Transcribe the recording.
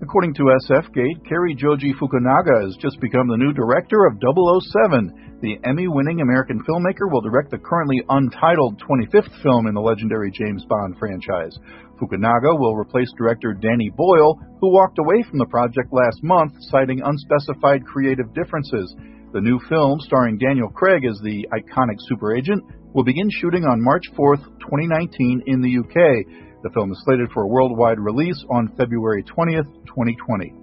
According to SFGate, Cary Joji Fukunaga has just become the new director of 007. The Emmy-winning American filmmaker will direct the currently untitled 25th film in the legendary James Bond franchise. Fukunaga will replace director Danny Boyle, who walked away from the project last month, citing unspecified creative differences. The new film, starring Daniel Craig as the iconic super agent, will begin shooting on March 4th, 2019 in the UK. The film is slated for a worldwide release on February 20th, 2020.